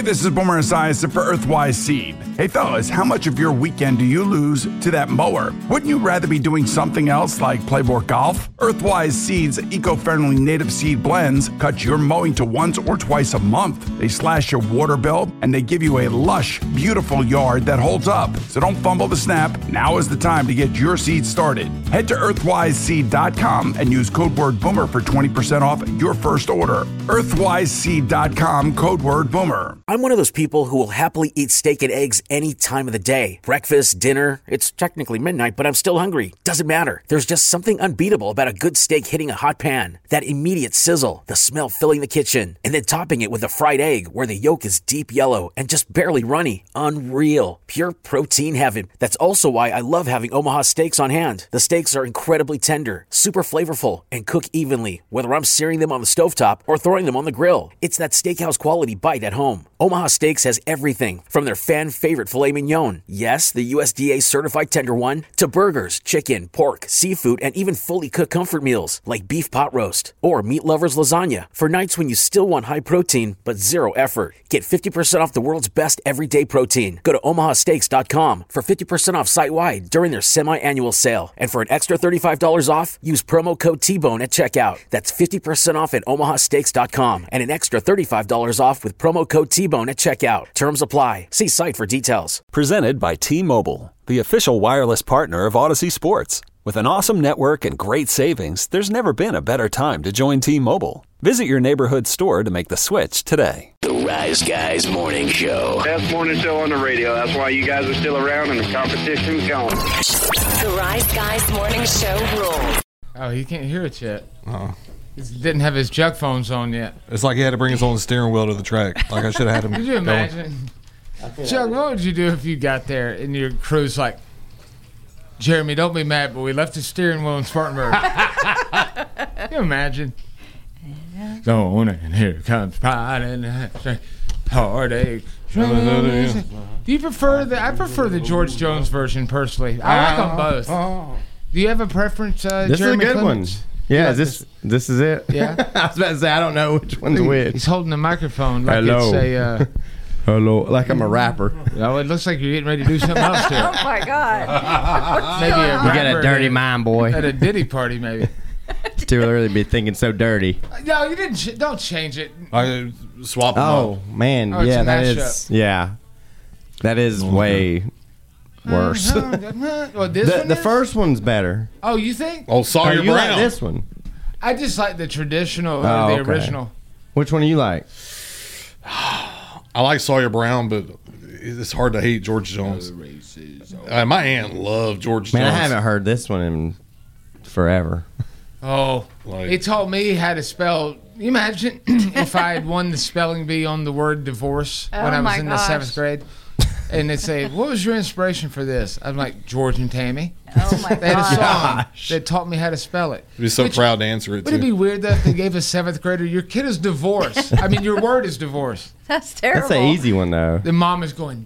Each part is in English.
this is Boomer Esiason for Earthwise Seed. Hey fellas, how much of your weekend do you lose to that mower? Wouldn't you rather be doing something else like play more golf? Earthwise Seed's eco-friendly native seed blends cut your mowing to once or twice a month. They slash your water bill and they give you a lush, beautiful yard that holds up. So don't fumble the snap. Now is the time to get your seed started. Head to earthwiseseed.com and use code word BOOMER for 20% off your first order. earthwiseseed.com, code word BOOMER. I'm one of those people who will happily eat steak and eggs any time of the day. Breakfast, dinner, it's technically midnight, but I'm still hungry. Doesn't matter. There's just something unbeatable about a good steak hitting a hot pan. That immediate sizzle, the smell filling the kitchen, and then topping it with a fried egg where the yolk is deep yellow and just barely runny. Unreal. Pure protein heaven. That's also why I love having Omaha Steaks on hand. The steaks are incredibly tender, super flavorful, and cook evenly, whether I'm searing them on the stovetop or throwing them on the grill. It's that steakhouse quality bite at home. Omaha Steaks has everything from their fan-favorite filet mignon, yes, the USDA-certified tender one, to burgers, chicken, pork, seafood, and even fully cooked comfort meals like beef pot roast or meat lovers lasagna for nights when you still want high protein but zero effort. Get 50% off the world's best everyday protein. Go to omahasteaks.com for 50% off site-wide during their semi-annual sale. And for an extra $35 off, use promo code T-Bone at checkout. That's 50% off at omahasteaks.com and an extra $35 off with promo code T-Bone at checkout. Terms apply. See site for details. Presented by T-Mobile, the official wireless partner of Odyssey Sports. With an awesome network and great savings, there's never been a better time to join T-Mobile. Visit your neighborhood store to make the switch today. The Rise Guys Morning Show. Best morning show on the radio. That's why you guys are still around and the competition's going. The Rise Guys Morning Show rules. Oh, he can't hear it yet. Uh-uh. He didn't have his jug phones on yet. It's like he had to bring his own steering wheel to the track. Like I should have had him. Could you imagine? Chuck, what would you do if you got there and your crew's like, Jeremy, don't be mad, but we left the steering wheel in Spartanburg. Can you imagine? Going and here comes pride and heartache. Do you prefer the? I prefer the George Jones version personally. I like them both. Do you have a preference, This Jeremy is a good Clemens? one. Yeah, like this is it? Yeah. I was about to say, I don't know which one's which. He's holding the microphone like Hello. it's a... Hello, like I'm a rapper. Oh, it looks like you're getting ready to do something else to it. Oh my God. Maybe a You got rapper a dirty mind, boy. at a Diddy party, maybe. Too early to be thinking so dirty. No, you didn't. Don't change it. I swap them Oh, up. man. Oh, it's yeah, a that mashup. is. Yeah. That is way worse. Well, this one The is? first one's better. Oh, you think? Oh, Oh, Sawyer you Brown. like this one? I just like the traditional, Oh, the okay. original. Which one do you like? I like Sawyer Brown, but it's hard to hate George Jones. My aunt loved George Man, Jones. I haven't heard this one in forever. Oh, Like- he taught me how to spell. You imagine if I had won the spelling bee on the word divorce when I was my in gosh. the 7th grade. And they'd say, what was your inspiration for this? I'm like, George and Tammy. Oh my They had a God. song that taught me how to spell it. I'd be so Which- proud to answer it, Would it be too. weird that if they gave a 7th grader, your kid is divorced? I mean, your word is divorce. That's terrible. That's an easy one, though. The mom is going,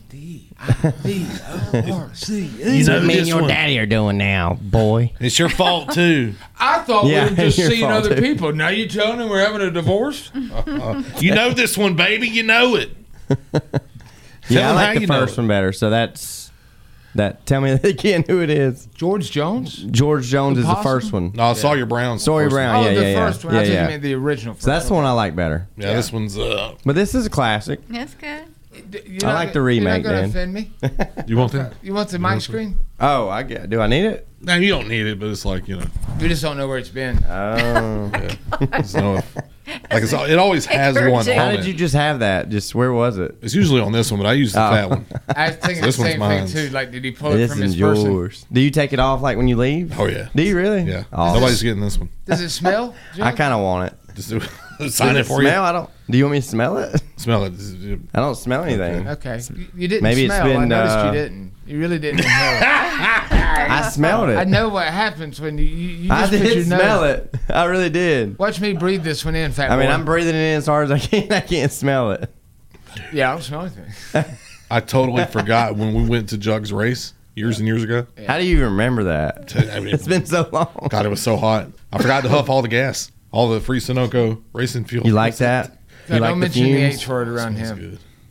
D-I-V-O-R-C. You know me and your daddy are doing now, boy. It's your fault, too. I thought Yeah, we were just your seeing fault, other too. people. Now you telling them we're having a divorce? You know this one, baby. You know it. Yeah, I them how like the you know first it. one better. So that's that. Tell me again who it is. George Jones? George Jones The is the possum? first one. No, Sawyer Brown. Sawyer Brown. Oh, yeah, the yeah, first yeah. one. I Yeah, thought you yeah. meant the original first So that's the one. one I like better. Yeah, this one's. But this is a classic. That's good. You're I not like the gonna- remake, You're not Dan. going to offend me? You want that? You want the mic screen? Oh, I get. Do I need it? No, you don't need it, but it's like, you know. We just don't know where it's been. Oh. It's no, like it always has one How on How it. did you just have that? Just where was it? It's usually on this one, but I use the Oh. fat one. I was thinking This the one's same mine. thing, too. Like, did he pull it This from is his person? yours. Do you take it off like when you leave? Oh, yeah. Do you really? Yeah. Oh. Nobody's getting this one. Does it smell? I kind of want it. Just sign Does it for smell? I don't. Do you want me to smell it? you. Smell it. I don't smell anything. Okay. You didn't Maybe it's smell. I been, noticed you didn't. You really didn't inhale it. I smelled it. I know what happens when you I just put your did smell nose. it. I really did. Watch me breathe this one in, fat I mean, boy. I'm breathing it in as hard as I can. I can't smell it. Yeah, I don't smell anything. I totally forgot when we went to Jug's race years and years ago. How do you remember that? I mean, It's been so long. God, it was so hot. I forgot to huff all the gas, all the free Sunoco racing fuel. You like that? You God, like don't the mention the fumes? H word around Smells him. good.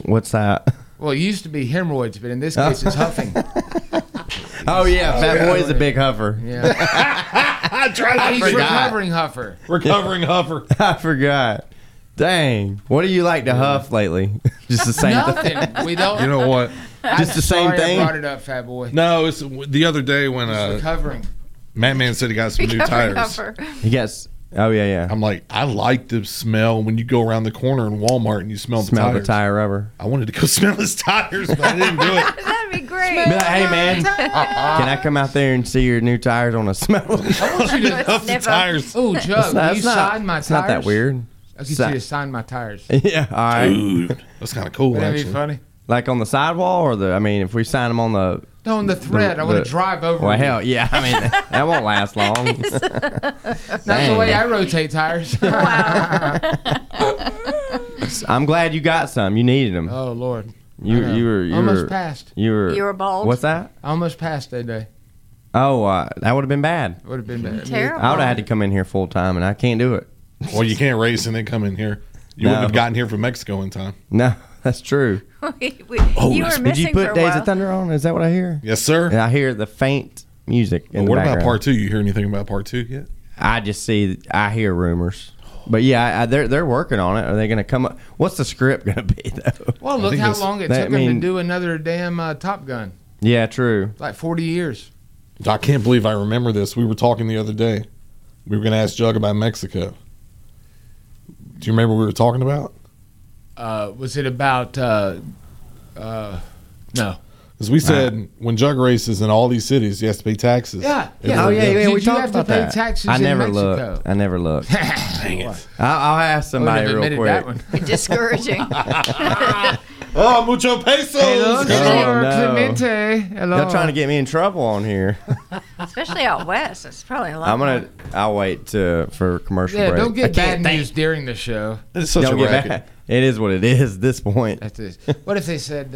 What's that? Well, it used to be hemorrhoids, but in this case, it's huffing. Oh yeah, Fat Boy is a big huffer. Yeah. He's recovering huffer. Recovering huffer. I forgot. Dang. What do you like to huff lately? Just the same thing. Nothing. We don't. You know what? Just the same Sorry thing. I brought it up, Fat Boy. No, it's the other day when He's recovering. Madman said he got some new tires. He gets. Oh yeah. I'm like, I like the smell when you go around the corner in Walmart and you smell the tires. the tire rubber. I wanted to go smell his tires, but I didn't do it. That'd be great. Be like, hey man, can I come out there and see your new tires on a smell? I want you to Huff the tires. Oh, Jug, will you sign my tires? It's not that weird. I'll get you to sign my tires. Yeah, all right. Dude, that's kind of cool. That'd actually. be funny. Like on the sidewall or if we sign them on the. No, on the thread. I want to drive over. Well, you. hell, yeah. I mean, that won't last long. That's the way I rotate tires. Wow. I'm glad you got some. You needed them. Oh Lord. You were almost passed. You were bald. What's that? I almost passed that day. Oh, that would have been bad. Would have been bad. Terrible. I would have had to come in here full time, and I can't do it. Well, you can't race and then come in here. You wouldn't have gotten here from Mexico in time. No, that's true. you were missing Did you for put a Days while. of Thunder on? Is that what I hear? Yes, sir. And I hear the faint music in the What background. about part 2? You hear anything about part 2 yet? I hear rumors. But yeah, they're working on it. Are they going to come up? What's the script going to be, though? Well, look how long it took them to do another damn Top Gun. Yeah, true. Like 40 years. I can't believe I remember this. We were talking the other day. We were going to ask Jug about Mexico. Do you remember what we were talking about? Was it about... no. Because we said when Jug races in all these cities, he has to pay taxes. Yeah. Oh, yeah, Did we you talked have to about pay that. taxes I in never Mexico? looked. Dang it. I'll ask somebody real quick. That one. Discouraging. Oh, mucho pesos. Hello, Oh, Senor no. Clemente. Hello. Y'all trying to get me in trouble on here. Especially out west. It's probably a lot I'll wait for commercial Yeah, break. don't I get bad can't news during the show. It's such Don't a get racket. bad. It is what it is at this point. That's it. What if they said,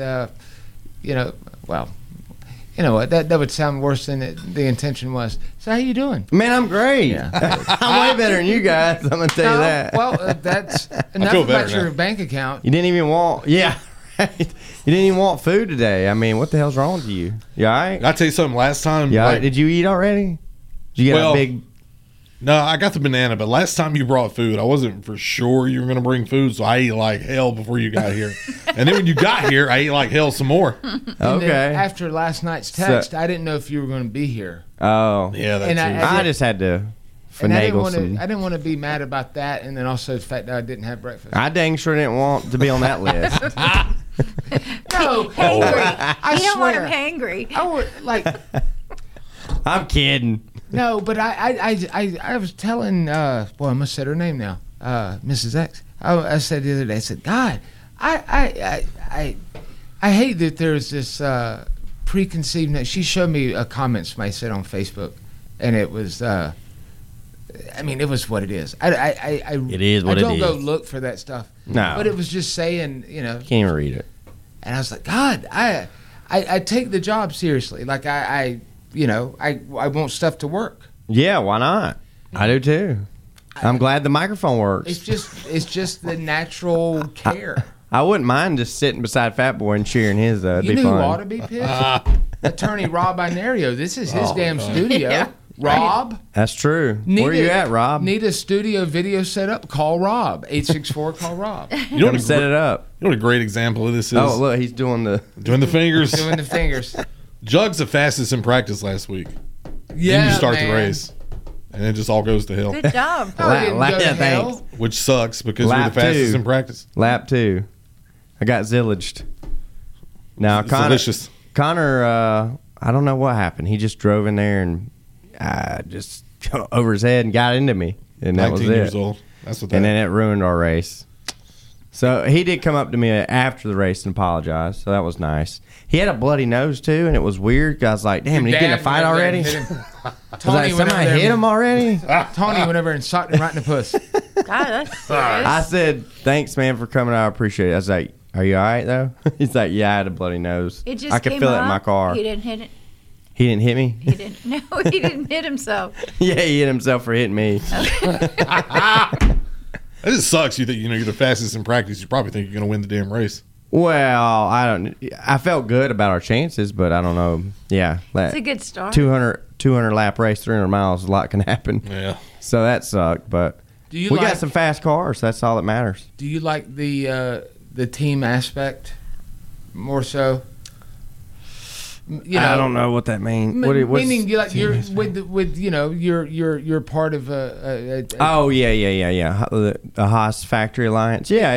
well, you know what? That would sound worse than the intention was. So how you doing? Man, I'm great. Yeah. I'm way better than you guys. I'm gonna tell you that. Well, that's enough feel about better your now. bank account. You didn't even want. Yeah. Right. You didn't even want food today. I mean, what the hell's wrong with you? You all right? I tell you something. Last time, You all right? like, Did you eat already? Did you get Well, a big? no, I got the banana. But last time you brought food, I wasn't for sure you were going to bring food, so I ate like hell before you got here. And then when you got here, I ate like hell some more. And Okay. then after last night's text, I didn't know if you were going to be here. Oh. Yeah, that's And it. I just had to And I finagle some. didn't want to be mad about that, and then also the fact that I didn't have breakfast. I dang sure didn't want to be on that list. No, I You don't want swear. him hangry. I would like. I'm kidding. No, but I was telling boy, I must said her name now, Mrs. X. I said the other day, I said, God, I hate that there's this preconceived. She showed me a comment somebody said on Facebook, and it was. I mean, it was what it is. It is what I it don't go is. look for that stuff. No. But it was just saying, Can't even read it. and I was like, God, I take the job seriously. Like I want stuff to work. Yeah, why not? I do too. I'm glad the microphone works. It's just the natural care. I wouldn't mind just sitting beside Fat Boy and cheering his. It'd You be know fun. who ought to be pissed? Attorney Rob Inario. This is his damn studio. Yeah. Rob, That's true. Where you at, Rob? Need a studio video set up? Call Rob. 864 call Rob. You know Come set it up. You know what a great example of this is? Oh, look, he's doing the. Doing the fingers. Doing the fingers. Jug's the fastest in practice last week. Yeah, Then you start man. the race. And it just all goes to hell. Good job. No, it didn't go to hell. Thanks. Which sucks because we're Lap the fastest two. in practice. Lap 2. I got zillaged. Now, It's delicious. Connor, I don't know what happened. He just drove in there and just over his head and got into me. And that was 19 it. years old. That's what that And then it ruined our race. So he did come up to me after the race and apologize. So that was nice. He had a bloody nose too, and it was weird. I was like, "Damn, did he get in a Dad fight went over there already?" and hit him. I was Tony like, went "Somebody over there hit him already?" Tony went over and socked him right in the puss. God, that's serious. I said, "Thanks, man, for coming. I appreciate it." I was like, "Are you all right though?" He's like, "Yeah, I had a bloody nose. It just I could came feel it up. in my car." He didn't hit it. He didn't hit me. He didn't. No, he didn't hit himself. Yeah, he hit himself for hitting me. It just sucks. You think you're the fastest in practice. You probably think you're going to win the damn race. Well, I felt good about our chances, but I don't know. Yeah, It's a good start. 200 lap race, 300 miles, a lot can happen. Yeah. So that sucked, but we got some fast cars. That's all that matters. Do you like the team aspect more so? I don't know what that means. Meaning, you like you're with you're part of a Oh yeah. The Haas Factory Alliance. Yeah,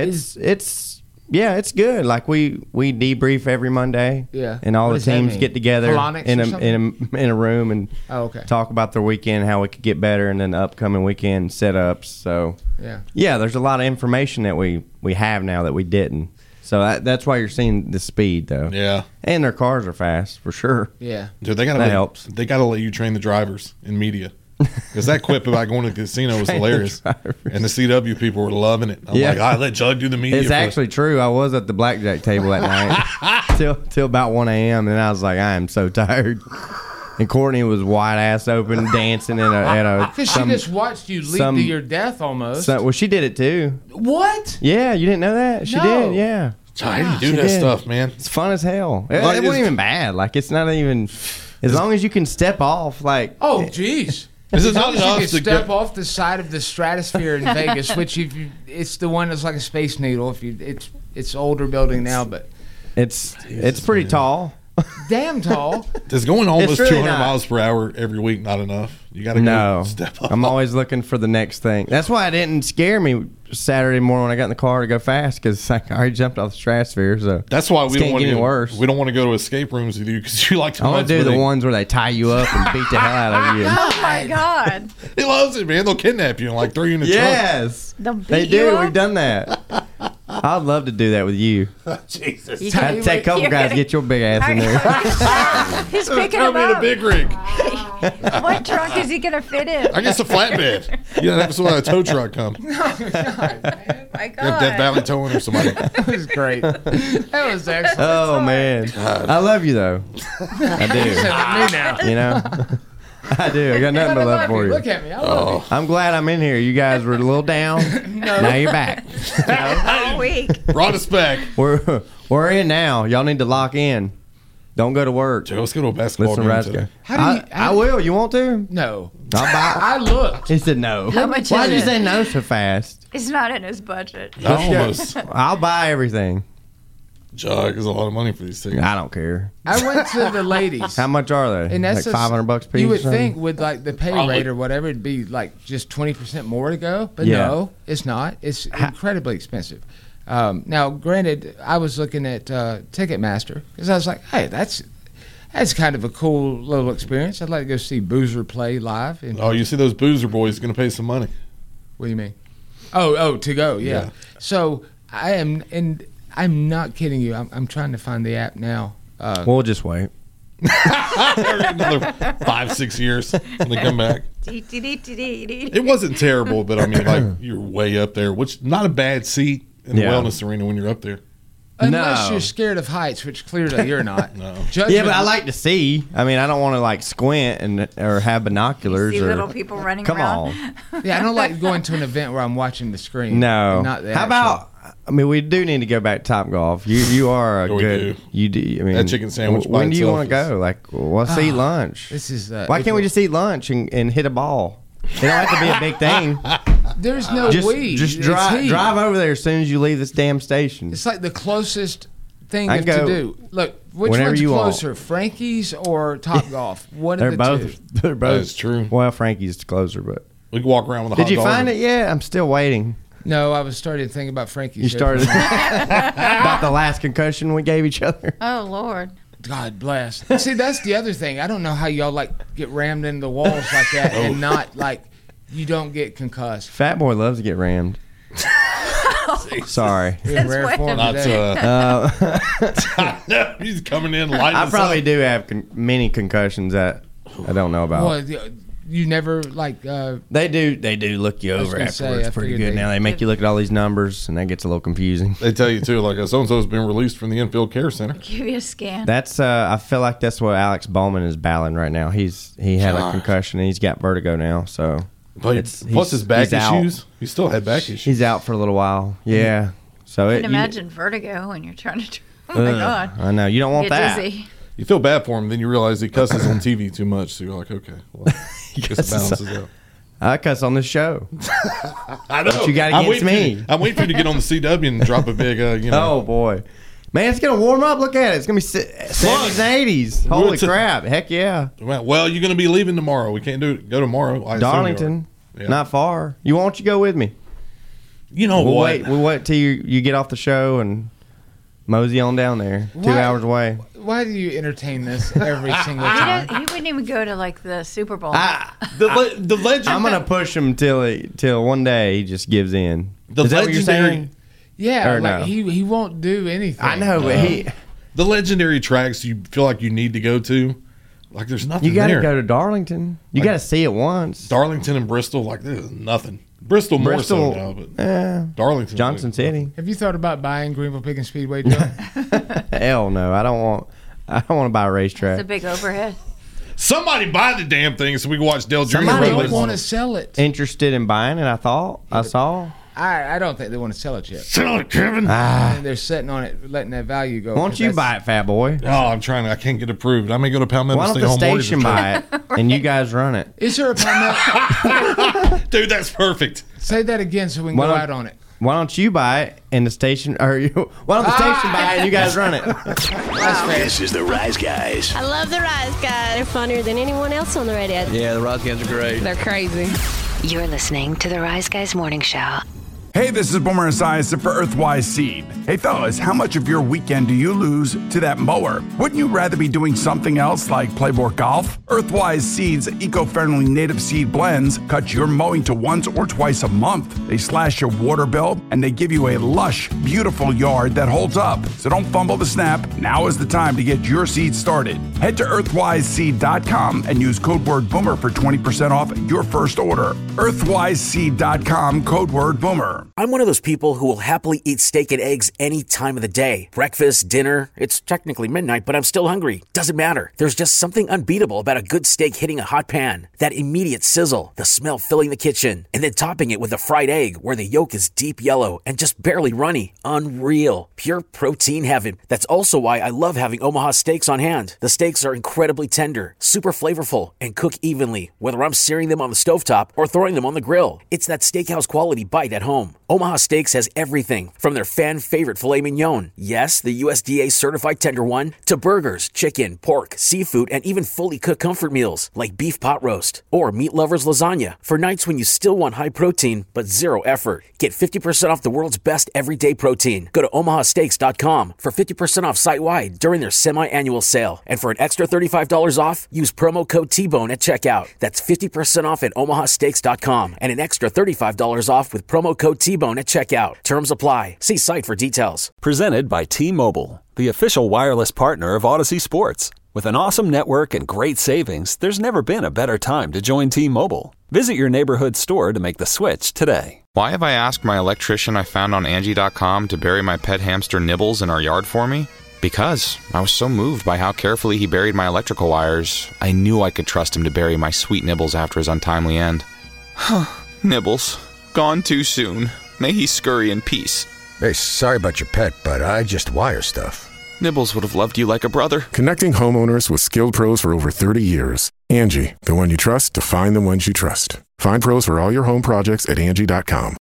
it's good. Like we debrief every Monday. Yeah. And all What the does that teams mean? get together Colonics in or a room and talk about their weekend, how we could get better, and then the upcoming weekend setups. So yeah, there's a lot of information that we have now that we didn't. So that's why you're seeing the speed, though. Yeah. And their cars are fast, for sure. Yeah. Dude, that helps. They got to let you train the drivers in media. Because that quip about going to the casino was hilarious. And the CW people were loving it. I'm like, I let Jug do the media. It's actually true. I was at the blackjack table that night till about 1 a.m. And I was like, I am so tired. And Courtney was wide ass open, dancing at a. Because she just watched you lead to your death almost. Well, she did it too. What? Yeah, you didn't know that? She did, yeah. How do you do that stuff, man? It's fun as hell. It wasn't even bad. Like, it's not even. As long as you can step off, like. Oh, jeez. Is it as not long as enough you to can step off the side of the stratosphere in Vegas, which it's the one that's like a Space Needle. It's older building now, but it's pretty tall. Damn tall. Does going almost really 200 not. miles per hour every week not enough? You got to No, step up. I'm always looking for the next thing. That's why it didn't scare me Saturday morning when I got in the car to go fast, because I already jumped off the stratosphere. So that's why we don't want to worse. We don't want to go to escape rooms with you because you like to. I want to do the ones where they tie you up and beat the hell out of you. Oh my God. He loves it, man. They'll kidnap you and like throw you in the Yes, They'll beat they you do. up? We've done that. I'd love to do that with you. Jesus. I'd take a couple guys, get your big ass in there. He's picking Throw him me in a up. big rig. What trunk is he going to fit in? I guess a flatbed. You don't have to have a tow truck come. Oh my God. Death Valley towing or somebody. That was great. That was excellent. Oh man, I love you though. I Me now. do. You know, I do. I got nothing but love for you. Look at me. I love I'm glad I'm in here. You guys were a little down. Now you're back. All week. Brought us back. We're in now. Y'all need to lock in. Don't go to work. Joe, let's go to a basketball Listen, game Rasco. today. I will. You want to? No. I'll buy. I looked. He said no. How much Why'd is you it? say no so fast? It's not in his budget. Almost. I'll buy everything. Jug is a lot of money for these tickets. I don't care. I went to the ladies. How much are they? And that's like $500 piece. You would or something? think with like the pay rate or whatever, it'd be like just 20% more to go, but Yeah. no, it's not. It's incredibly expensive. Now, granted, I was looking at Ticketmaster because I was like, hey, that's kind of a cool little experience. I'd like to go see Boozer play live. Oh, you see those Boozer boys going to pay some money. What do you mean? Oh, to go, yeah. So I'm not kidding you. I'm trying to find the app now. We'll just wait. Another 5-6 years when they come back. It wasn't terrible, but I mean, like, you're way up there, which not a bad seat in the wellness arena when you're up there. Unless No. you're scared of heights, which clearly you're not. No. Yeah, but I like to see. I mean, I don't want to like squint or have binoculars. See or, little people running come around. on. Yeah, I don't like going to an event where I'm watching the screen. No. and not the How actual. about? I mean, we do need to go back to Top Golf. You are a We good. do. You do. I mean, That chicken sandwich by When do you itself want to go? Like, let's eat lunch. This is Why can't we just eat lunch and hit a ball? It don't have to be a big thing. There's no Just weed. just It's drive heat. over there as soon as you leave this damn station. It's like the closest thing I to go do. Look, which whenever one's you want. closer, Frankie's or Top Golf? One They're of the both. two. They're both. That is true. Well, Frankie's closer, but We can walk around with a did hot you dog. find it yet? I'm still waiting. No, I was starting to think about Frankie's. You here. started about the last concussion we gave each other. Oh, Lord. God bless. See, that's the other thing. I don't know how y'all like get rammed into the walls like that and not like you don't get concussed. Fat boy loves to get rammed. Sorry. In rare when? form Not today. he's coming in lighting I us probably up. do have many concussions that I don't know about. Well, you never like. They do look you was over gonna say, afterwards I pretty figured good. Now they make you look at all these numbers, and that gets a little confusing. They tell you too, like so-and-so's been released from the infield care center. Give you a scan. That's I feel like that's what Alex Bowman is battling right now. He had a concussion and he's got vertigo now, so Plus his back he's out. issues. He still had back issues. He's out for a little while. Yeah. So I can imagine vertigo when you're trying to. Oh my God! I know you don't want that. Dizzy. You feel bad for him, then you realize he cusses on TV too much. So you're like, okay, well, I guess it balances out. I cuss on this show. I know. What you got against me? I'm waiting for you to get on the CW and drop a big, Oh boy, man, it's gonna warm up. Look at it. It's gonna be 70s and 80s. Holy crap! Heck yeah. Well, you're gonna be leaving tomorrow. We can't go tomorrow. Darlington, not far. Why don't you go with me? You know what? We'll wait till you get off the show and mosey on down there. 2 hours away. Why do you entertain this every single time? He wouldn't even go to like the Super Bowl. The legend. I'm gonna push him till one day he just gives in. Is that what you're saying? Yeah, Or like no? he won't do anything. I know, but the legendary tracks you feel like you need to go to, like there's nothing. You got to there. go to Darlington. You got to see it once. Darlington and Bristol, like there's nothing. Bristol more so now, but Darlington, Johnson City. Have you thought about buying Greenville Picking Speedway, Joe? Hell no, I don't want to buy a racetrack. It's a big overhead. Somebody buy the damn thing so we can watch Dale Jr. Somebody don't want to sell it. Interested in buying it? I saw. I don't think they want to sell it yet. Sell it, Kevin. They're sitting on it, letting that value go. Why don't you buy it, fat boy? Oh, I'm trying. I can't get approved. I may go to Palmetto. Why don't the station buy it and you guys run it? Is there a Palmetto? Dude, that's perfect. Say that again so we can go out on it. Why don't you buy it and the station, why don't the station buy it and you guys run it? This is the Rise Guys. I love the Rise Guys. They're funnier than anyone else on the radio. Yeah, the Rise Guys are great. They're crazy. You're listening to the Rise Guys Morning Show. Hey, this is Boomer Esiason for Earthwise Seed. Hey, fellas, how much of your weekend do you lose to that mower? Wouldn't you rather be doing something else like play more golf? Earthwise Seed's eco-friendly native seed blends cut your mowing to once or twice a month. They slash your water bill, and they give you a lush, beautiful yard that holds up. So don't fumble the snap. Now is the time to get your seed started. Head to earthwiseseed.com and use code word BOOMER for 20% off your first order. earthwiseseed.com, code word BOOMER. I'm one of those people who will happily eat steak and eggs any time of the day. Breakfast, dinner, it's technically midnight, but I'm still hungry. Doesn't matter. There's just something unbeatable about a good steak hitting a hot pan. That immediate sizzle, the smell filling the kitchen, and then topping it with a fried egg where the yolk is deep yellow and just barely runny. Unreal. Pure protein heaven. That's also why I love having Omaha Steaks on hand. The steaks are incredibly tender, super flavorful, and cook evenly, whether I'm searing them on the stovetop or throwing them on the grill. It's that steakhouse quality bite at home. Omaha Steaks has everything from their fan-favorite filet mignon, yes, the USDA-certified tender one, to burgers, chicken, pork, seafood, and even fully cooked comfort meals like beef pot roast or meat lovers lasagna for nights when you still want high protein but zero effort. Get 50% off the world's best everyday protein. Go to omahasteaks.com for 50% off site-wide during their semi-annual sale. And for an extra $35 off, use promo code T-Bone at checkout. That's 50% off at omahasteaks.com and an extra $35 off with promo code T-Bone at checkout. Terms apply. See site for details. Presented by T-Mobile, the official wireless partner of Odyssey Sports. With an awesome network and great savings, there's never been a better time to join T-Mobile. Visit your neighborhood store to make the switch today. Why have I asked my electrician I found on Angie.com to bury my pet hamster Nibbles in our yard for me? Because I was so moved by how carefully he buried my electrical wires, I knew I could trust him to bury my sweet Nibbles after his untimely end. Nibbles, gone too soon. May he scurry in peace. Hey, sorry about your pet, but I just wire stuff. Nibbles would have loved you like a brother. Connecting homeowners with skilled pros for over 30 years. Angie, the one you trust to find the ones you trust. Find pros for all your home projects at Angie.com.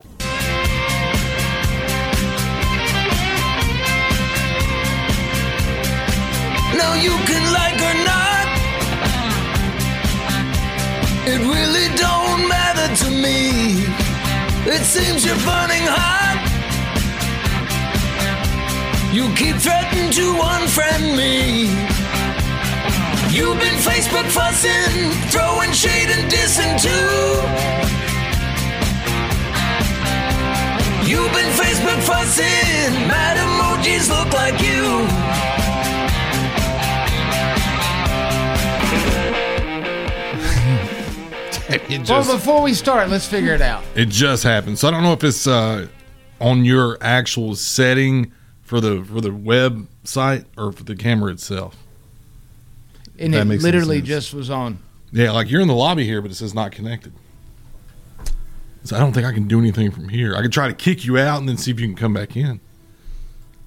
Now you can like or not, it really don't matter to me. It seems you're burning hot. You keep threatening to unfriend me. You've been Facebook fussing, throwing shade and dissing too. You've been Facebook fussing, mad emojis look like you. Well, before we start, let's figure it out. It just happened. So I don't know if it's on your actual setting for the website or for the camera itself. And it literally just was on. Yeah, like you're in the lobby here, but it says not connected. So I don't think I can do anything from here. I could try to kick you out and then see if you can come back in.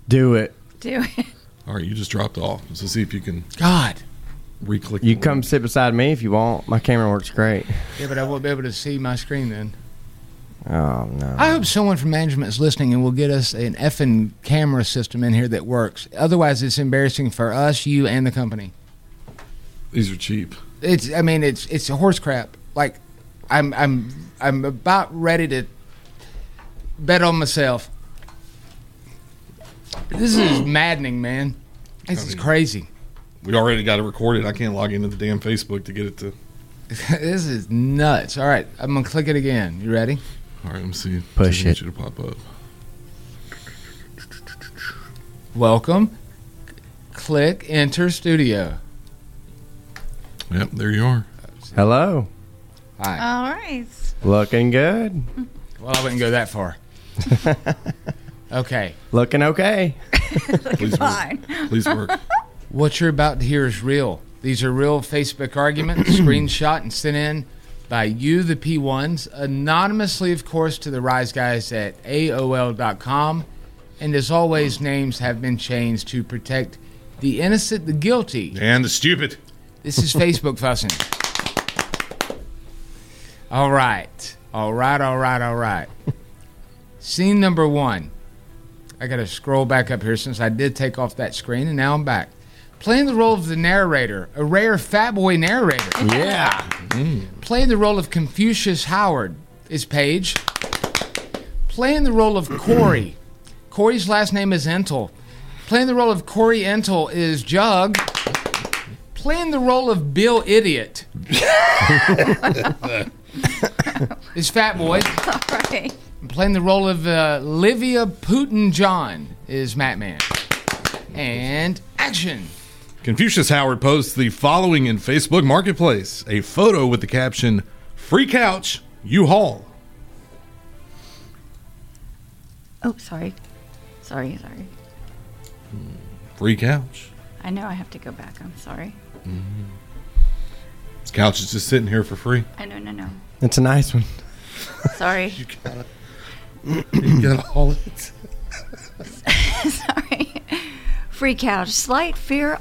Do it. Do it. All right, you just dropped off. So see if you can. God. Re-click. You come sit beside me if you want. My camera works great. Yeah, but I won't be able to see my screen then. Oh, no. I hope someone from management is listening and will get us an effing camera system in here that works. Otherwise, it's embarrassing for us, you, and the company. These are cheap. It's a horse crap. Like, I'm about ready to bet on myself. This is maddening, man. This is crazy. We already got it recorded. I can't log into the damn Facebook to get it to. This is nuts. All right, I'm gonna click it again. You ready? All right, let me see. Push it. To pop up. Welcome. Click Enter Studio. Yep, there you are. Hello. Hi. All right. Looking good. Well, I wouldn't go that far. Okay. Looking okay. Looking fine. Please work. What you're about to hear is real. These are real Facebook arguments, screenshot and sent in by you, the P1s, anonymously, of course, to the Rise Guys at AOL.com. And as always, names have been changed to protect the innocent, the guilty, and the stupid. This is Facebook fussing. All right. Scene number 1. I got to scroll back up here since I did take off that screen, and now I'm back. Playing the role of the narrator, a rare fat boy narrator. Yeah. Playing the role of Confucius Howard is Paige. Playing the role of Corey. Corey's last name is Entel. Playing the role of Corey Entel is Jug. Playing the role of Bill Idiot is Fat Boy. All right. Playing the role of Livia Putin John is Matt Man. And action. Confucius Howard posts the following in Facebook Marketplace. A photo with the caption, "Free couch, U-Haul." Oh, sorry. Sorry. Free couch. I know I have to go back. I'm sorry. This couch is just sitting here for free. I know. No. It's a nice one. Sorry. You gotta haul it. Sorry. Free couch. Slight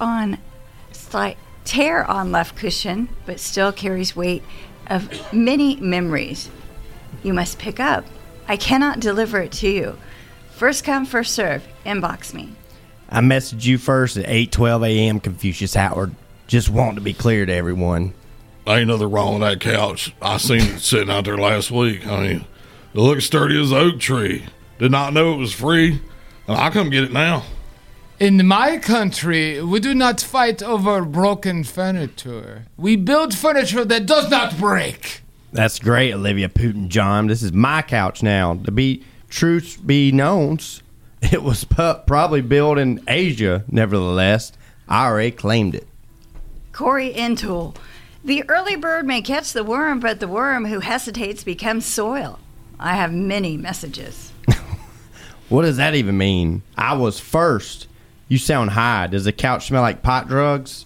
tear on left cushion, but still carries weight of many memories. You must pick up. I cannot deliver it to you. First come, first serve. Inbox me. I messaged you first at 8:12 a.m., Confucius Howard. Just want to be clear to everyone. Ain't nothing wrong with that couch. I seen it sitting out there last week. I mean, it looks sturdy as an oak tree. Did not know it was free. I'll come get it now. In my country, we do not fight over broken furniture. We build furniture that does not break. That's great, Olivia Putin John. This is my couch now. To be truth be known, it was probably built in Asia. Nevertheless, I already claimed it. Corey Entel. The early bird may catch the worm, but the worm who hesitates becomes soil. I have many messages. What does that even mean? I was first. You sound high. Does the couch smell like pot drugs?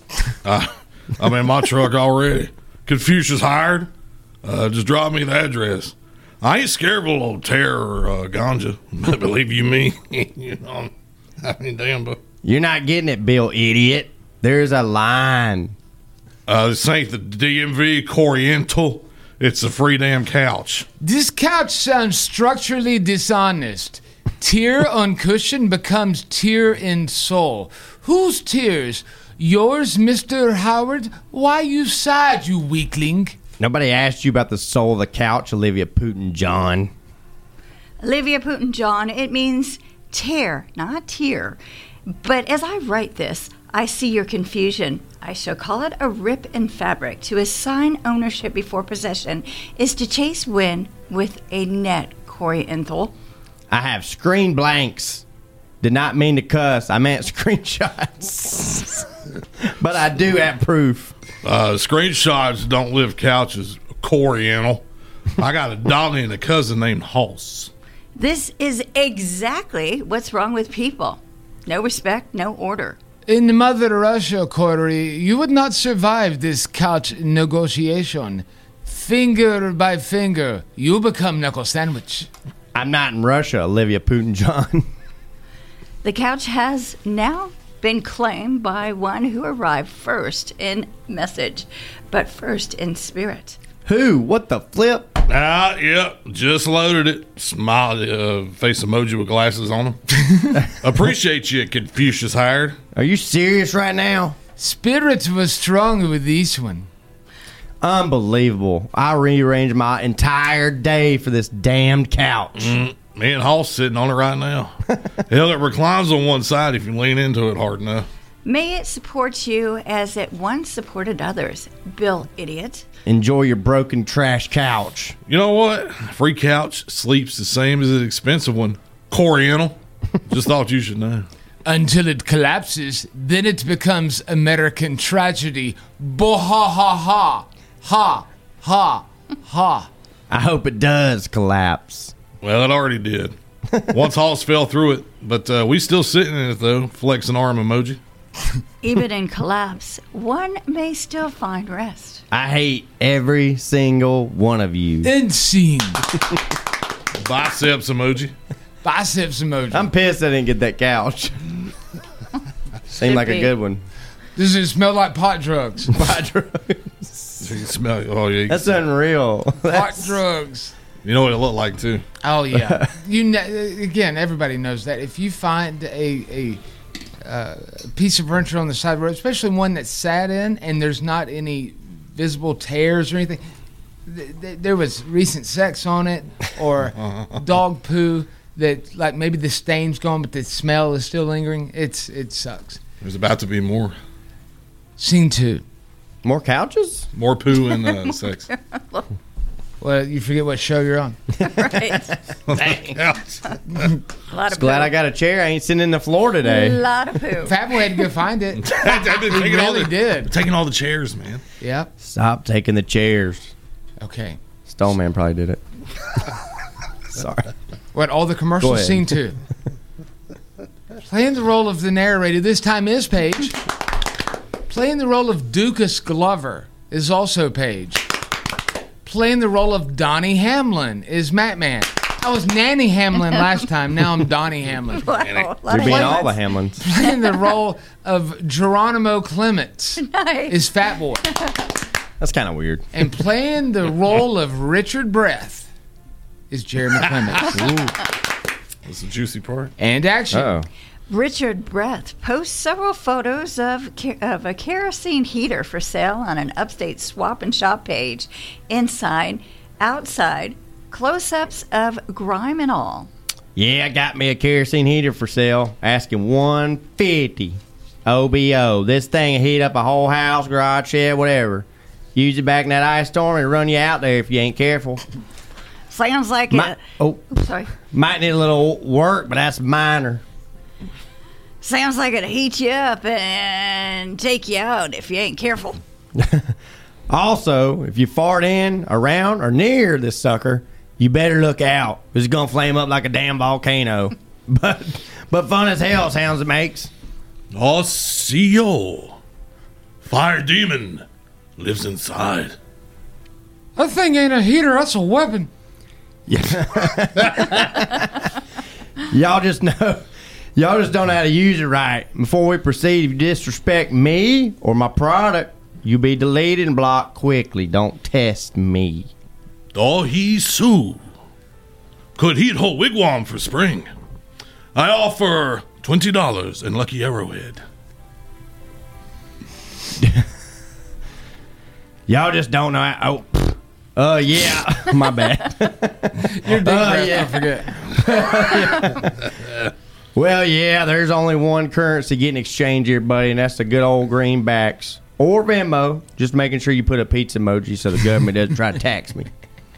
I'm in my truck already. Confucius hired. Just drop me the address. I ain't scared of a little tear or ganja. Believe you me. You know, I mean, damn. But you're not getting it, Bill Idiot. There's a line. This ain't the DMV Corey Entel. It's a free damn couch. This couch sounds structurally dishonest. Tear on cushion becomes tear in soul. Whose tears? Yours, Mr. Howard? Why you sad, you weakling? Nobody asked you about the soul of the couch, Olivia Putin John. Olivia Putin John, it means tear, not tear. But as I write this, I see your confusion. I shall call it a rip in fabric. To assign ownership before possession is to chase wind with a net, Corey Entel. I have screen blanks. Did not mean to cuss. I meant screenshots. But I do have proof. Screenshots don't lift couches, Corey Entel. I got a dolly and a cousin named Hoss. This is exactly what's wrong with people. No respect, no order. In Mother Russia, Corey, you would not survive this couch negotiation. Finger by finger, you become knuckle sandwich. I'm not in Russia, Olivia Putin John. The couch has now been claimed by one who arrived first in message, but first in spirit. Who? What the flip? Yeah, just loaded it. Smiley face emoji with glasses on them. Appreciate you, Confucius hired. Are you serious right now? Spirits was strong with this one. Unbelievable. I rearranged my entire day for this damned couch. Me and Hall's sitting on it right now. Hell, it reclines on one side if you lean into it hard enough. May it support you as it once supported others. Bill, idiot. Enjoy your broken trash couch. You know what? Free couch sleeps the same as an expensive one. Coriental. Just thought you should know. Until it collapses, then it becomes American tragedy. Bo-ha-ha-ha. Ha, ha. I hope it does collapse. Well, it already did. Once Halls fell through it, but we still sitting in it, though. Flexing arm emoji. Even in collapse, one may still find rest. I hate every single one of you. End scene. Biceps emoji. Biceps emoji. I'm pissed I didn't get that couch. Seemed like a good one. Does it smell like pot drugs? Pot drugs. You can smell it. Oh, yeah. That's unreal. Pot drugs. You know what it looked like, too. Oh, yeah. Again, everybody knows that. If you find a piece of furniture on the side of the road, especially one that's sat in and there's not any visible tears or anything, there was recent sex on it or dog poo that, like, maybe the stain's gone but the smell is still lingering. It sucks. There's about to be more. Scene 2. More couches? More poo and sex. Well, you forget what show you're on. Right. Glad I got a chair. I ain't sitting in the floor today. A lot of poo. Fat Boy had to go find it. He did. Taking all the chairs, man. Yep. Stop taking the chairs. Okay. Stone Man probably did it. Sorry. What, all the commercials? Scene 2. Playing the role of the narrator this time is Paige. Playing the role of Dukas Glover is also Paige. Playing the role of Donnie Hamlin is Matt Man. I was Nanny Hamlin last time. Now I'm Donnie Hamlin. Wow, you're being all the Hamlins. Playing the role of Geronimo Clements is Fat Boy. That's kind of weird. And playing the role of Richard Breath is Jeremy Clements. That's the juicy part. And action. Uh-oh. Richard Breath posts several photos of a kerosene heater for sale on an Upstate Swap and Shop page. Inside, outside, close-ups of grime and all. Yeah, I got me a kerosene heater for sale. Asking $150. OBO. This thing will heat up a whole house, garage, shed, whatever. Use it back in that ice storm and run you out there if you ain't careful. Sounds like sorry. Might need a little work, but that's minor. Sounds like it'll heat you up and take you out if you ain't careful. Also, if you fart in, around, or near this sucker, you better look out. It's going to flame up like a damn volcano. But fun as hell sounds it makes. CEO. Fire demon lives inside. That thing ain't a heater, that's a weapon. Y'all just don't know how to use it right. Before we proceed, if you disrespect me or my product, you be deleted and blocked quickly. Don't test me. Dahi Su. Could heat whole wigwam for spring. I offer $20 in Lucky Arrowhead. Y'all just don't know how... Oh, yeah. My bad. You're big I forget. Well, yeah, there's only one currency getting exchanged here, buddy, and that's the good old greenbacks. Or Venmo. Just making sure you put a pizza emoji so the government doesn't try to tax me.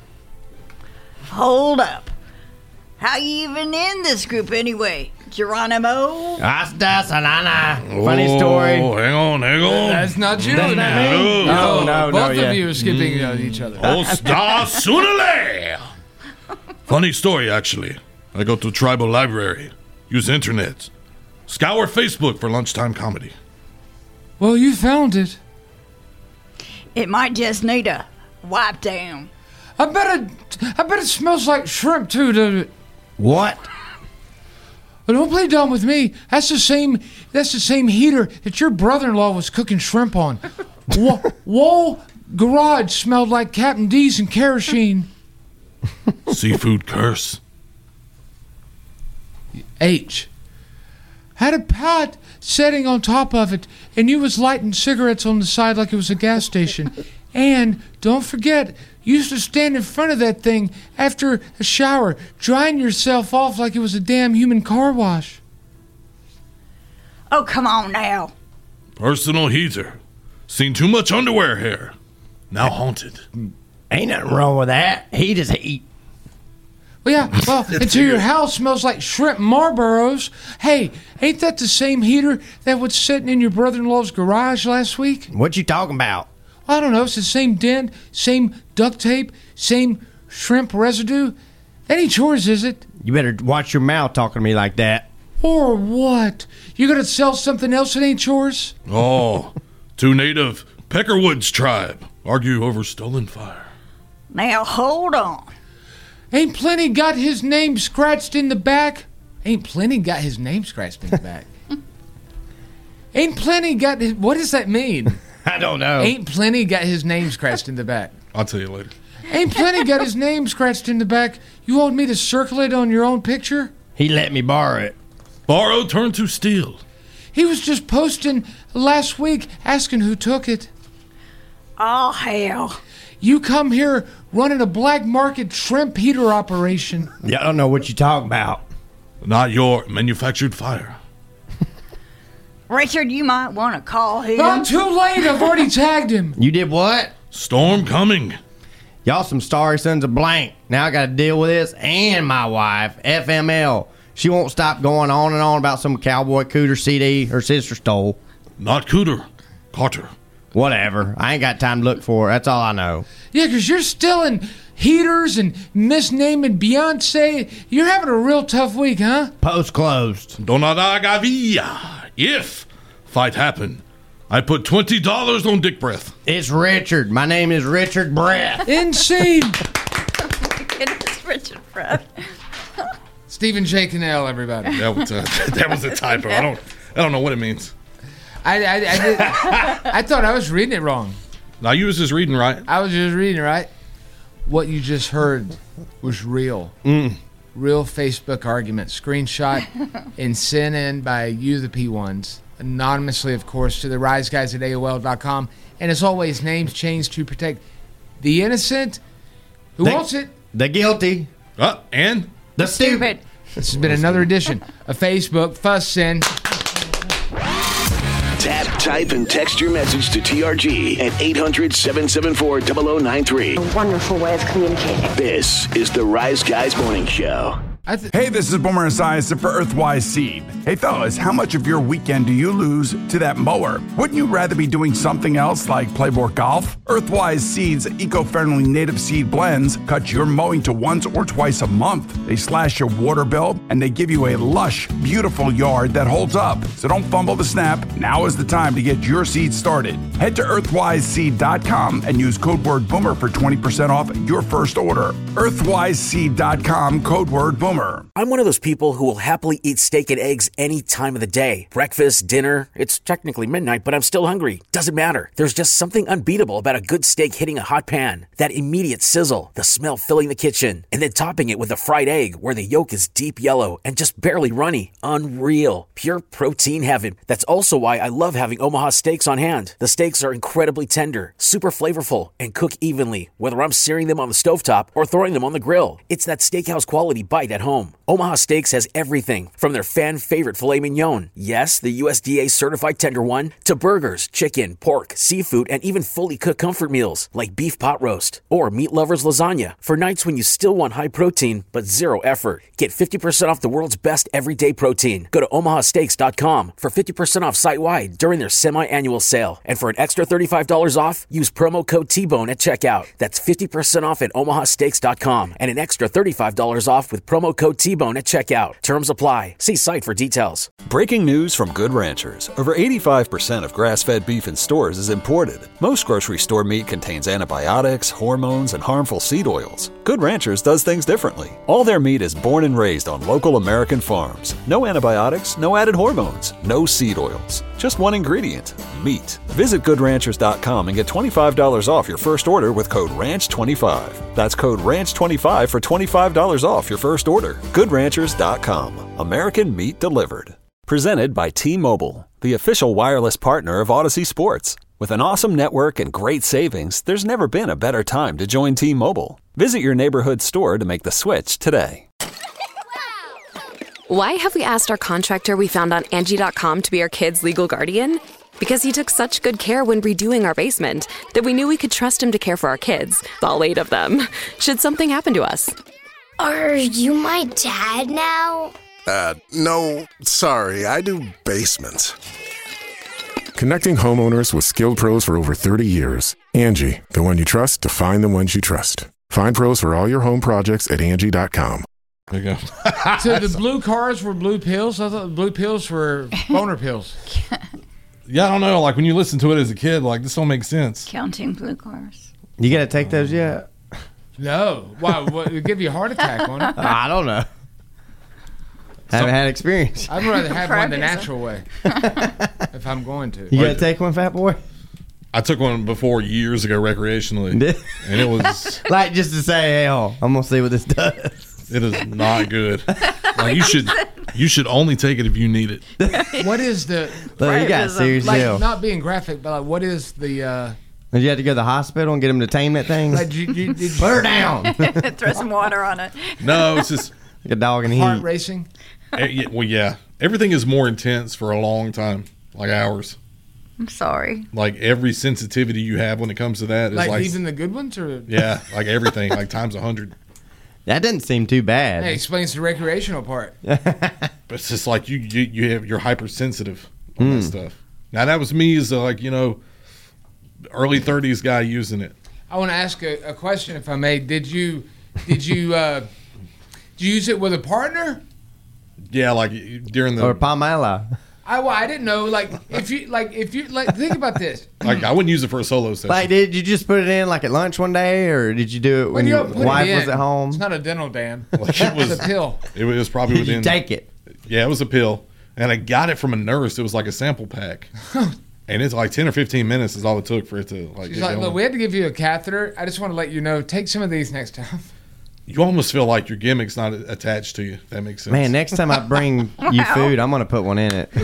Hold up. How you even in this group anyway? Geronimo? Funny story. Oh, hang on. That's not you. That's not me. No, both of you are skipping each other. Osta Sunale. Funny story, actually. I go to tribal library, use internet, scour Facebook for lunchtime comedy. Well, you found it. It might just need a wipe down. I bet it smells like shrimp too, doesn't it? What? Well, don't play dumb with me. That's the same heater that your brother-in-law was cooking shrimp on. Whoa, garage smelled like Captain D's and kerosene. Seafood curse. H. Had a pot setting on top of it, and you was lighting cigarettes on the side like it was a gas station. And don't forget, you used to stand in front of that thing after a shower, drying yourself off like it was a damn human car wash. Oh, come on now. Personal heater. Seen too much underwear hair. Now haunted. Ain't nothing wrong with that. Heat is heat. Well, yeah, until your house smells like shrimp Marlboros. Hey, ain't that the same heater that was sitting in your brother-in-law's garage last week? What you talking about? I don't know. It's the same dent, same duct tape, same shrimp residue. That ain't yours, is it? You better watch your mouth talking to me like that. Or what? You gonna sell something else that ain't yours? Oh, two native Peckerwoods tribe argue over stolen fire. Now, hold on. Ain't Plenty got his name scratched in the back? Ain't Plenty got his name scratched in the back? Ain't Plenty got his... What does that mean? I don't know. Ain't Plenty got his name scratched in the back? I'll tell you later. Ain't Plenty got his name scratched in the back? You want me to circle it on your own picture? He let me borrow it. Borrow turned to steal. He was just posting last week asking who took it. Oh, hell. You come here running a black market shrimp heater operation. Yeah, I don't know what you're talking about. Not your manufactured fire. Richard, you might want to call him. Not too late. I've already tagged him. You did what? Storm coming. Y'all some sorry sons of blank. Now I got to deal with this and my wife, FML. She won't stop going on and on about some Cowboy Cooter CD her sister stole. Not Cooter. Carter. Whatever. I ain't got time to look for it. That's all I know. Yeah, because you're stealing heaters and misnaming Beyonce. You're having a real tough week, huh? Post closed. Donada Gavia. If fight happen, I put $20 on Dick Breath. It's Richard. My name is Richard Breath. Insane. Oh, my goodness, Richard Breath. Stephen J. Cannell, everybody. That was a typo. I don't know what it means. I thought I was reading it wrong. No, you was just reading right. I was just reading it right. What you just heard was real. Real Facebook argument. Screenshot and sent in by you, the P1s. Anonymously, of course, to the riseguys at AOL.com. And as always, names changed to protect the innocent. Who wants it? The guilty. And the stupid. This has been another edition of Facebook Fuss Sin. Tap, type, and text your message to TRG at 800-774-0093. A wonderful way of communicating. This is the Rise Guys Morning Show. Hey, this is Boomer Esiason for Earthwise Seed. Hey, fellas, how much of your weekend do you lose to that mower? Wouldn't you rather be doing something else like play more golf? Earthwise Seed's eco-friendly native seed blends cut your mowing to once or twice a month. They slash your water bill, and they give you a lush, beautiful yard that holds up. So don't fumble the snap. Now is the time to get your seed started. Head to earthwiseseed.com and use code word BOOMER for 20% off your first order. earthwiseseed.com, code word BOOMER. I'm one of those people who will happily eat steak and eggs any time of the day. Breakfast, dinner, it's technically midnight, but I'm still hungry. Doesn't matter. There's just something unbeatable about a good steak hitting a hot pan. That immediate sizzle, the smell filling the kitchen, and then topping it with a fried egg where the yolk is deep yellow and just barely runny. Unreal. Pure protein heaven. That's also why I love having Omaha steaks on hand. The steaks are incredibly tender, super flavorful, and cook evenly, whether I'm searing them on the stovetop or throwing them on the grill. It's that steakhouse quality bite at home. Omaha Steaks has everything from their fan favorite filet mignon, yes, the USDA certified tender one, to burgers, chicken, pork, seafood, and even fully cooked comfort meals like beef pot roast or meat lovers lasagna for nights when you still want high protein but zero effort. Get 50% off the world's best everyday protein. Go to omahasteaks.com for 50% off site-wide during their semi-annual sale. And for an extra $35 off, use promo code T-Bone at checkout. That's 50% off at omahasteaks.com and an extra $35 off with promo code T-Bone at checkout. Terms apply. See site for details. Breaking news from Good Ranchers. Over 85% of grass-fed beef in stores is imported. Most grocery store meat contains antibiotics, hormones, and harmful seed oils. Good Ranchers does things differently. All their meat is born and raised on local American farms. No antibiotics, no added hormones, no seed oils. Just one ingredient, meat. Visit GoodRanchers.com and get $25 off your first order with code RANCH25. That's code RANCH25 for $25 off your first order. GoodRanchers.com. American meat delivered. Presented by T-Mobile, the official wireless partner of Odyssey Sports. With an awesome network and great savings, there's never been a better time to join T-Mobile. Visit your neighborhood store to make the switch today. Why have we asked our contractor we found on Angie.com to be our kids' legal guardian? Because he took such good care when redoing our basement that we knew we could trust him to care for our kids, all 8 of them, should something happen to us. Are you my dad now? No, sorry, I do basements. Connecting homeowners with skilled pros for over 30 years. Angie, the one you trust to find the ones you trust. Find pros for all your home projects at Angie.com. There you go. So the blue cars were blue pills? I thought the blue pills were boner pills. Yeah, I don't know. Like, when you listen to it as a kid, like, this don't make sense. Counting blue cars. You got to take those yet? No. Why? What, it'd give you a heart attack on it? I don't know. Haven't had experience. I'd rather have one the natural way if I'm going to. You got to take one, fat boy? I took one before years ago recreationally. And it was... like, just to say, hey, I'm going to see what this does. It is not good. Like, you should only take it if you need it. What is the... Look, you got serious deal. Not being graphic, but like, what is the... Did you have to go to the hospital and get him to tame that thing? Like, put her down. Throw some water on it. No, it's just... like a dog in the heat. Heart racing? Well, yeah. Everything is more intense for a long time, like hours. I'm sorry. Like, every sensitivity you have when it comes to that is like even the good ones? Or yeah, like everything, like times 100. That doesn't seem too bad. Hey, explains the recreational part. But it's just like you're hypersensitive on that stuff. Now, that was me as early 30s guy using it. I want to ask a question, if I may. Did you use it with a partner? Yeah, like during the... Or Pamela. I didn't know. If you think about this. Like, I wouldn't use it for a solo session. Like, did you just put it in like at lunch one day, or did you do it when your wife was at home? It's not a dental dam. Like, It's a pill. It was probably within... Did you take it? Yeah, it was a pill. And I got it from a nurse. It was like a sample pack. And it's like 10 or 15 minutes is all it took for it to like. She's like, look, we had to give you a catheter. I just want to let you know, take some of these next time. You almost feel like your gimmick's not attached to you. If that makes sense. Man, next time I bring you food, I'm going to put one in it.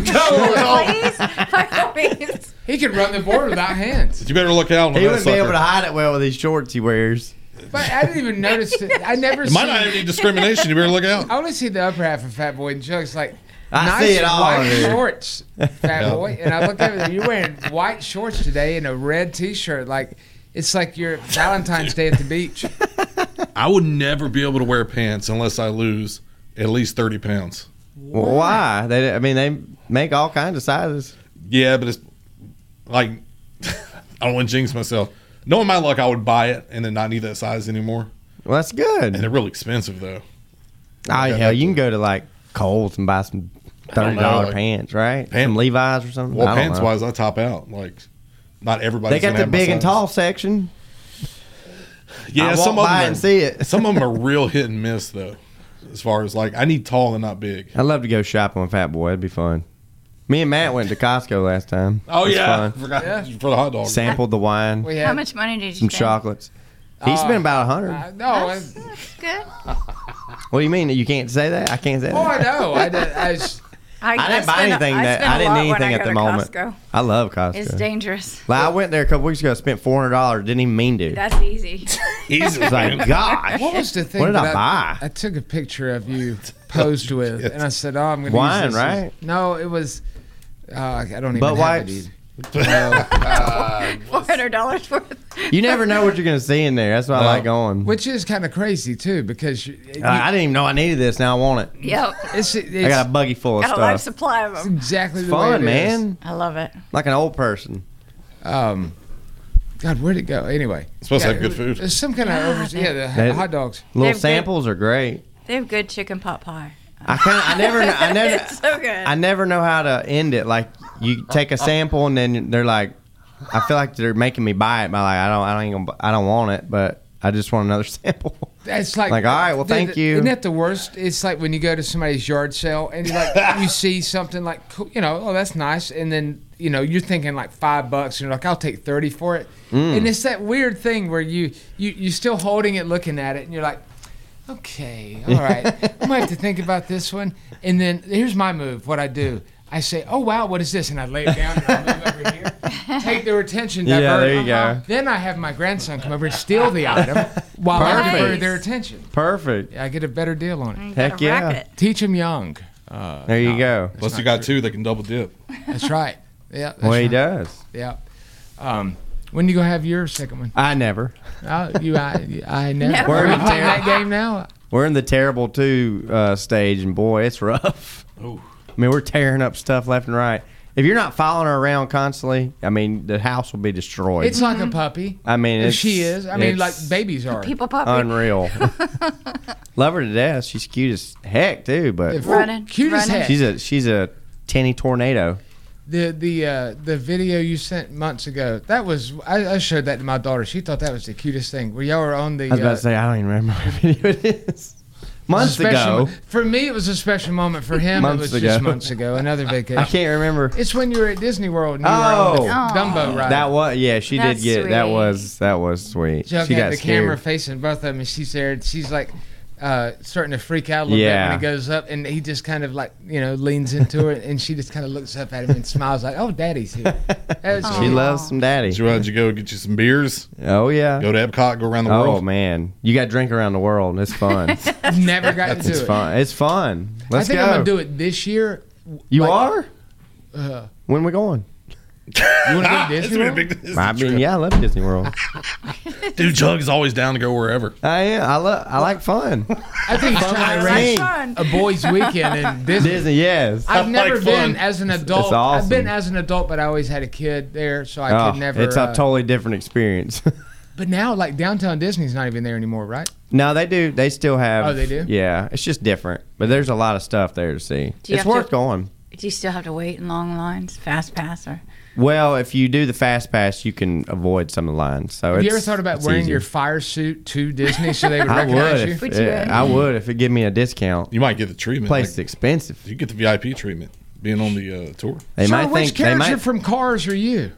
Please. He could run the board without hands. You better look out. He wouldn't be able to hide it well with these shorts he wears. But I didn't even notice it. I never. Might not have any discrimination. You better look out. I only see the upper half of Fat Boy and Chuck's like. I nice see it all, white dude. shorts, Fat Boy. And I look at you, you're wearing white shorts today and a red T-shirt. Like, it's like your Valentine's Day at the beach. I would never be able to wear pants unless I lose at least 30 pounds. Well, why? They make all kinds of sizes. Yeah, but it's like, I don't want to jinx myself. Knowing my luck, I would buy it and then not need that size anymore. Well, that's good. And they're real expensive, though. Oh, hell, you can go to, like, Kohl's and buy some $30 pants, right? Some Levi's or something. Well, pants wise, I top out. Like, not everybody. They got the big and tall section. Yeah, some of them and see it. Some of them are real hit and miss though. As far as like, I need tall and not big. I'd love to go shopping with Fat Boy. It'd be fun. Me and Matt went to Costco last time. Oh yeah, fun. forgot for the hot dog. Sampled the wine. How much money did you spend? Some chocolates. He spent about 100. No, that's good. What do you mean? You can't say that? I can't say that. Oh, I know. I didn't buy anything I didn't need anything at the moment. Costco. I love Costco. It's dangerous. Like, I went there a couple weeks ago. Spent $400. Didn't even mean to. That's easy. Easy. It's like, gosh. What was the thing? What did I buy? I took a picture of you posed with, and I said, "Oh, I'm going to wine, use this." right? No, it was. I don't even. Butt have wipes? it either. $400 worth. You never know what you're going to see in there. That's why I like going. Which is kind of crazy too, because I didn't even know I needed this. Now I want it. Yep. I got a buggy full of Got stuff. a life supply of them. Exactly It's the way fun, it man. is. I love it. Like an old person. God, where'd it go? Anyway, it's supposed to have good food. There's some kind of the hot dogs. Little samples are great. They have good chicken pot pie. I never It's so good. I never know how to end it. Like, you take a sample and then they're like, I feel like they're making me buy it. But like, I don't want it, but I just want another sample. It's like, all right, well, thank you. Isn't that the worst? It's like when you go to somebody's yard sale and you see something like, oh, that's nice. And then, you're thinking like $5 and you're like, I'll take 30 for it. And it's that weird thing where you're still holding it, looking at it, and you're like, okay, all right. I might have to think about this one. And then here's my move, what I do. I say, oh, wow, what is this? And I lay it down and I move over here. Take their attention, divert. Yeah, there you go. Then I have my grandson come over and steal the item while I divert their attention. Perfect. I get a better deal on it. Heck yeah. Teach them young. There you go. Plus you got 2, they can double dip. That's right. Yeah. Well, he does. Yeah. When you gonna have your second one? I never. I never. We're in that game now. We're in the terrible 2 stage, and boy, it's rough. Ooh. I mean, we're tearing up stuff left and right. If you're not following her around constantly, I mean, the house will be destroyed. It's like a puppy. I mean, she is. I mean, like babies are. People puppy. Unreal. Love her to death. She's cute as heck too. But cute as heck. She's a tinny tornado. The video you sent months ago, that was I showed that to my daughter. She thought that was the cutest thing. Where y'all were on the. I was about to say I don't even remember what video it is. Months ago. For me, it was a special moment. For him, it was just months ago. Another vacation. I can't remember. It's when you were at Disney World and you were on the Dumbo ride. That was she did get sweet. that was sweet. She got the camera facing both of them, and she's there. And she's like starting to freak out a little bit when he goes up, and he just kind of like leans into her, and she just kind of looks up at him and smiles like, "Oh, Daddy's here." She loves some daddy. So why'd you go get you some beers? Oh yeah. Go to Epcot, go around the world. Oh man, you got to drink around the world. It's fun. I've never got to do it. Fun. It's fun. Let's go. I think I'm gonna do it this year. You are? When we going? You want to go to Disney World? I mean, yeah, I love Disney World. Dude, Jug's always down to go wherever. I like fun. I think he's trying to arrange a boys' weekend in Disney. Disney, yes. I've never been as an adult. It's awesome. I've been as an adult, but I always had a kid there, so I could never. It's a totally different experience. But now, like downtown Disney's not even there anymore, right? No, they do. They still have. Oh, they do? Yeah, it's just different. But there's a lot of stuff there to see. It's worth going. Do you still have to wait in long lines, fast pass, or? Well, if you do the fast pass, you can avoid some of the lines. So have you ever thought about wearing your fire suit to Disney so they would recognize you? I would if it give me a discount. You might get the treatment. Place is expensive. You get the VIP treatment being on the tour. They might think which character from Cars are you?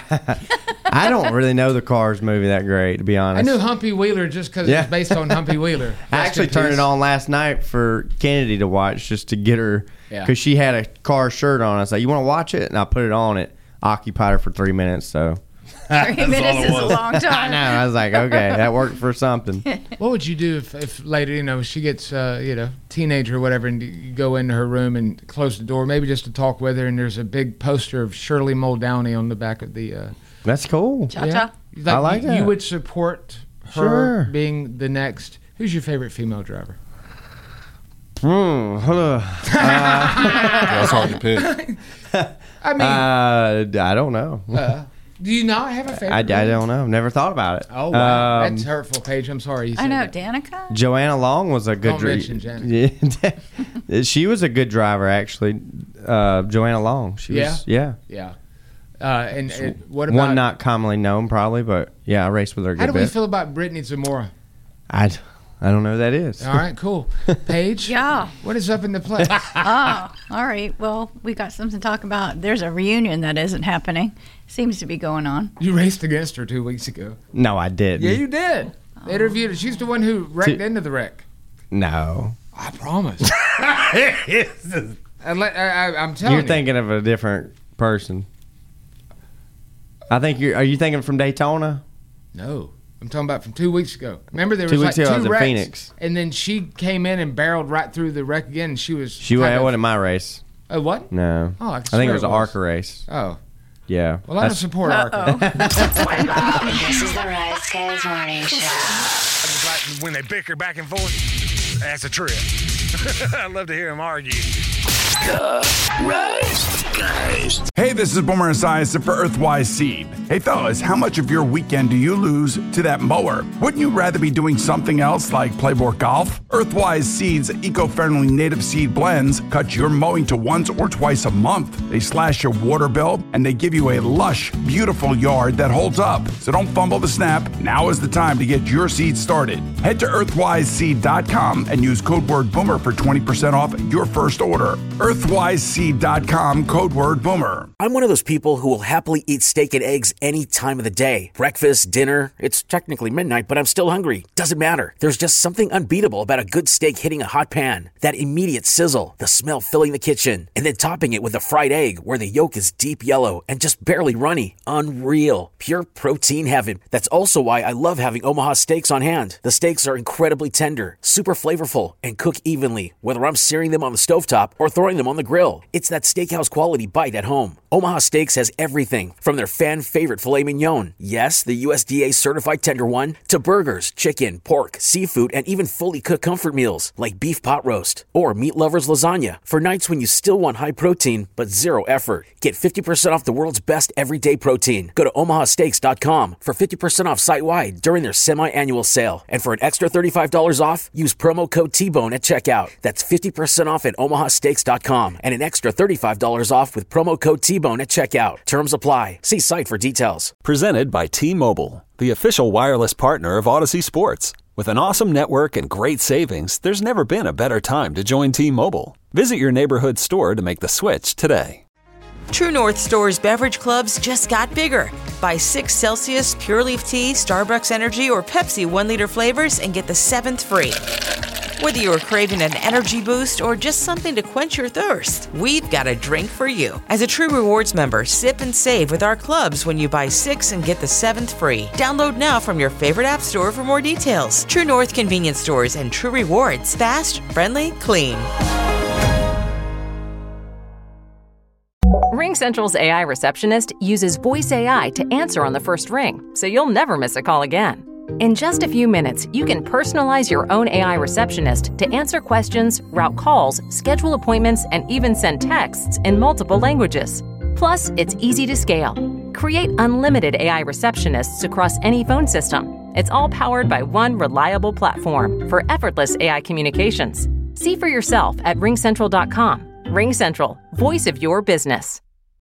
I don't really know the Cars movie that great, to be honest. I knew Humpy Wheeler just because it was based on Humpy Wheeler. I actually turned it on last night for Kennedy to watch just to get her, because she had a Cars shirt on. I was like, you want to watch it? And I put it on. It occupied her for 3 minutes, so. 3 minutes is a long time. I know. I was like, okay, that worked for something. What would you do if later, she gets, teenager or whatever, and you go into her room and close the door, maybe just to talk with her, and there's a big poster of Shirley Muldowney on the back of the... That's cool. Cha-cha. I like that. You would support her being the next... Who's your favorite female driver? That's hard to pick. I mean... I don't know. Do you not have a favorite? I don't know. I've never thought about it. Oh, wow. That's hurtful, Paige. I'm sorry. I know. Danica? Joanna Long was a good driver. Yeah. She was a good driver, actually. Joanna Long. She was, yeah. And what about... One not commonly known, probably, but yeah, I raced with her a good bit. How do we feel about Brittany Zamora? I don't know who that is. All right, cool. Paige? Yeah. What is up in the play? All right. Well, we got something to talk about. There's a reunion that isn't happening. Seems to be going on. You raced against her 2 weeks ago. No, I didn't. Yeah, you did. They interviewed her. She's the one who wrecked into the wreck. No. I promise. I'm telling you. You're thinking of a different person. Are you thinking from Daytona? No. I'm talking about from 2 weeks ago. Remember there was 2 weeks ago, I was in wrecks, Phoenix. And then she came in and barreled right through the wreck again, and she was... It wasn't my race. Oh, what? No. Oh, I think it was an ARCA race. Oh. Yeah. Well, I don't support ARCA. This is the Rise Guys Morning Show. I just like when they bicker back and forth. That's a trip. I love to hear them argue. The Rise Guys. Hey, this is Boomer Esiason for Earthwise Seed. Hey, fellas, how much of your weekend do you lose to that mower? Wouldn't you rather be doing something else like play more golf? Earthwise Seed's eco-friendly native seed blends cut your mowing to once or twice a month. They slash your water bill, and they give you a lush, beautiful yard that holds up. So don't fumble the snap. Now is the time to get your seed started. Head to earthwiseseed.com and use code word BOOMER for 20% off your first order. earthwiseseed.com, code word BOOMER. I'm one of those people who will happily eat steak and eggs any time of the day. Breakfast, dinner, it's technically midnight, but I'm still hungry. Doesn't matter. There's just something unbeatable about a good steak hitting a hot pan. That immediate sizzle, the smell filling the kitchen, and then topping it with a fried egg where the yolk is deep yellow and just barely runny. Unreal. Pure protein heaven. That's also why I love having Omaha Steaks on hand. The steaks are incredibly tender, super flavorful, and cook evenly, whether I'm searing them on the stovetop or throwing them on the grill. It's that steakhouse quality bite at home. Omaha Steaks has everything from their fan-favorite filet mignon, yes, the USDA certified tender one, to burgers, chicken, pork, seafood, and even fully cooked comfort meals like beef pot roast or meat lovers lasagna for nights when you still want high protein but zero effort. Get 50% off the world's best everyday protein. Go to omahasteaks.com for 50% off site-wide during their semi-annual sale. And for an extra $35 off, use promo code T-Bone at checkout. That's 50% off at omahasteaks.com and an extra $35 off with promo code T-Bone at checkout. Terms apply. See site for details. Presented by T-Mobile, the official wireless partner of Odyssey Sports. With an awesome network and great savings, there's never been a better time to join T-Mobile. Visit your neighborhood store to make the switch today. True North Store's beverage clubs just got bigger. Buy 6 Celsius, Pure Leaf Tea, Starbucks Energy, or Pepsi 1-liter flavors and get the 7th free. Whether you're craving an energy boost or just something to quench your thirst, we've got a drink for you. As a True Rewards member, sip and save with our clubs when you buy 6 and get the 7th free. Download now from your favorite app store for more details. True North Convenience Stores and True Rewards. Fast, friendly, clean. RingCentral's AI receptionist uses voice AI to answer on the first ring, so you'll never miss a call again. In just a few minutes, you can personalize your own AI receptionist to answer questions, route calls, schedule appointments, and even send texts in multiple languages. Plus, it's easy to scale. Create unlimited AI receptionists across any phone system. It's all powered by one reliable platform for effortless AI communications. See for yourself at ringcentral.com. RingCentral, voice of your business.